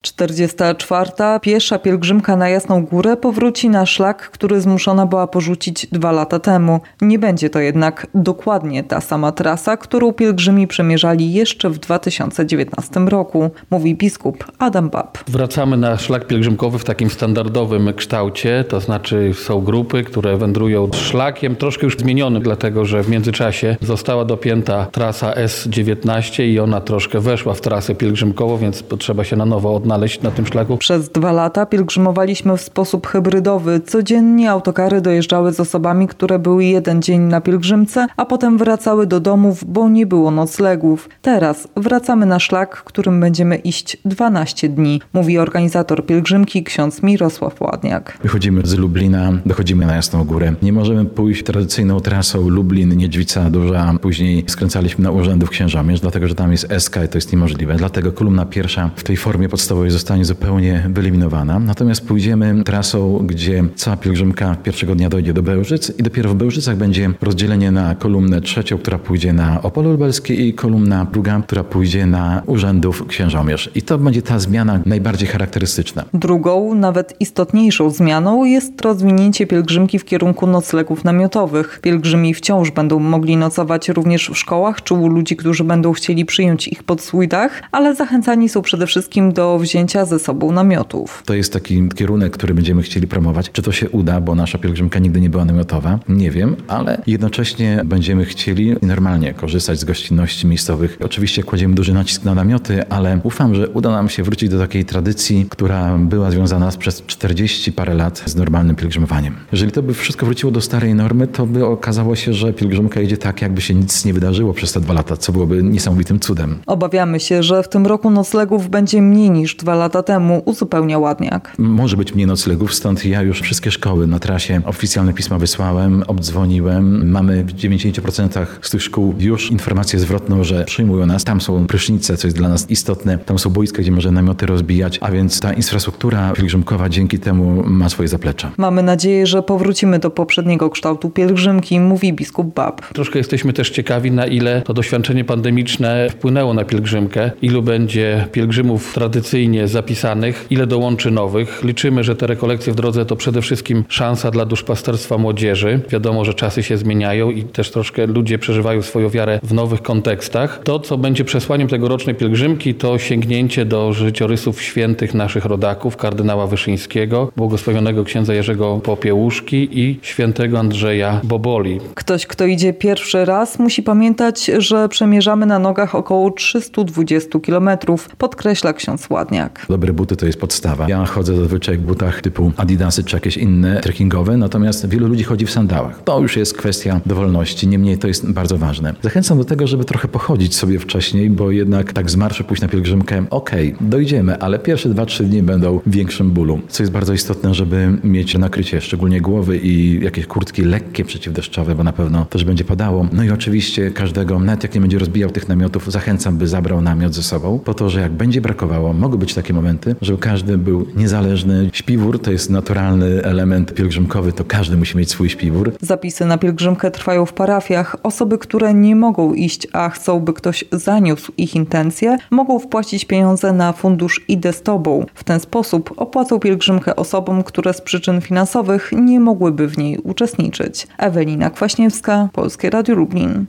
44. piesza pielgrzymka na Jasną Górę powróci na szlak, który zmuszona była porzucić 2 lata temu. Nie będzie to jednak dokładnie ta sama trasa, którą pielgrzymi przemierzali jeszcze w 2019 roku, mówi biskup Adam Bab. Wracamy na szlak pielgrzymkowy w takim standardowym kształcie, to znaczy są grupy, które wędrują szlakiem troszkę już zmienionym, dlatego że w międzyczasie została dopięta trasa S19 i ona troszkę weszła w trasę pielgrzymkową, więc potrzeba się na nowo odnaleźć na tym szlaku. Przez 2 lata pielgrzymowaliśmy w sposób hybrydowy. Codziennie autokary dojeżdżały z osobami, które były 1 dzień na pielgrzymce, a potem wracały do domów, bo nie było noclegów. Teraz wracamy na szlak, którym będziemy iść 12 dni, mówi organizator pielgrzymki ksiądz Mirosław Ładniak. Wychodzimy z Lublina, dochodzimy na Jasną Górę. Nie możemy pójść tradycyjną trasą Lublin-Niedźwica Duża, później skręcaliśmy na Urzędów Księżomierz, dlatego że tam jest SK i to jest niemożliwe. Dlatego kolumna pierwsza w tej formie podstawowej zostanie zupełnie wyeliminowana. Natomiast pójdziemy trasą, gdzie cała pielgrzymka pierwszego dnia dojdzie do Bełżyc i dopiero w Bełżycach będzie rozdzielenie na kolumnę trzecią, która pójdzie na Opole Lubelskie i kolumna druga, która pójdzie na Urzędów Księżomierz. I to będzie ta zmiana najbardziej charakterystyczna. Drugą, nawet istotniejszą zmianą jest rozwinięcie pielgrzymki w kierunku noclegów namiotowych. Pielgrzymi wciąż będą mogli nocować również w szkołach czy u ludzi, którzy będą chcieli przyjąć ich pod swój dach, ale zachęcani są przede wszystkim do wzięcia ze sobą namiotów. To jest taki kierunek, który będziemy chcieli promować. Czy to się uda, bo nasza pielgrzymka nigdy nie była namiotowa? Nie wiem, ale jednocześnie będziemy chcieli normalnie korzystać z gościnności miejscowych. Oczywiście kładziemy duży nacisk na namioty, ale ufam, że uda nam się wrócić do takiej tradycji, która była związana przez 40 parę lat z normalnym pielgrzymowaniem. Jeżeli to by wszystko wróciło do starej normy, to by okazało się, że pielgrzymka idzie tak, jakby się nic nie wydarzyło przez te 2 lata, co byłoby niesamowitym cudem. Obawiamy się, że w tym roku noclegów będzie mniej niż 2 lata temu, uzupełnia Ładniak. Może być mniej noclegów, stąd ja już wszystkie szkoły na trasie oficjalne pisma wysłałem, obdzwoniłem. Mamy w 90% z tych szkół już informację zwrotną, że przyjmują nas. Tam są prysznice, co jest dla nas istotne. Tam są boiska, gdzie możemy namioty rozbijać, a więc ta infrastruktura pielgrzymkowa dzięki temu ma swoje zaplecze. Mamy nadzieję, że powrócimy do poprzedniego kształtu pielgrzymki, mówi biskup Bab. Troszkę jesteśmy też ciekawi, na ile to doświadczenie pandemiczne wpłynęło na pielgrzymkę, ilu będzie pielgrzymów tradycyjnie zapisanych, ile dołączy nowych. Liczymy, że te rekolekcje w drodze to przede wszystkim szansa dla duszpasterstwa młodzieży. Wiadomo, że czasy się zmieniają i też troszkę ludzie przeżywają swoją wiarę w nowych kontekstach. To, co będzie przesłaniem tegorocznej pielgrzymki, to sięgnięcie do życiorysów świętych naszych rodaków, kardynała Wyszyńskiego, błogosławionego księdza Jerzego Popiełuszki i świętego Andrzeja Boboli. Ktoś, kto idzie pierwszy raz, musi pamiętać, że przemierzamy na nogach około 320 km, podkreśla ksiądz Ładniak. Dobre buty to jest podstawa. Ja chodzę zazwyczaj w butach typu Adidasy czy jakieś inne trekkingowe, natomiast wielu ludzi chodzi w sandałach. To już jest kwestia dowolności, niemniej to jest bardzo ważne. Zachęcam do tego, żeby trochę pochodzić sobie wcześniej, bo jednak tak z marszu pójść na pielgrzymkę, dojdziemy, ale pierwsze 2-3 dni będą w większym bólu. Co jest bardzo istotne, żeby mieć nakrycie, szczególnie głowy i jakieś kurtki lekkie przeciwdeszczowe, bo na pewno też będzie padało. No i oczywiście każdego, nawet jak nie będzie rozbijał tych namiotów, zachęcam, by zabrał namiot ze sobą, po to, że jak będzie brakowało, mogą być takie momenty, żeby każdy był niezależny. Śpiwór to jest naturalny element pielgrzymkowy, to każdy musi mieć swój śpiwór. Zapisy na pielgrzymkę trwają w parafiach. Osoby, które nie mogą iść, a chcą, by ktoś zaniósł ich intencje, mogą wpłacić pieniądze na fundusz Idę z Tobą. W ten sposób opłacą pielgrzymkę osobom, które z przyczyn finansowych nie mogłyby w niej uczestniczyć. Ewelina Kwaśniewska, Polskie Radio Lublin.